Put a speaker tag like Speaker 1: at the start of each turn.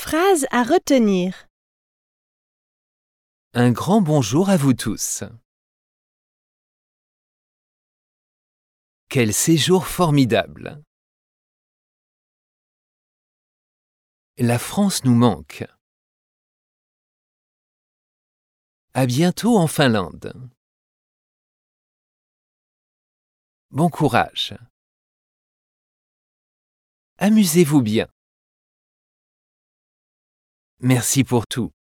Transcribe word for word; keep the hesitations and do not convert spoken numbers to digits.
Speaker 1: Phrase à retenir.
Speaker 2: Un grand bonjour à vous tous. Quel séjour formidable! La France nous manque. À bientôt en Finlande. Bon courage. Amusez-vous bien. Merci pour tout.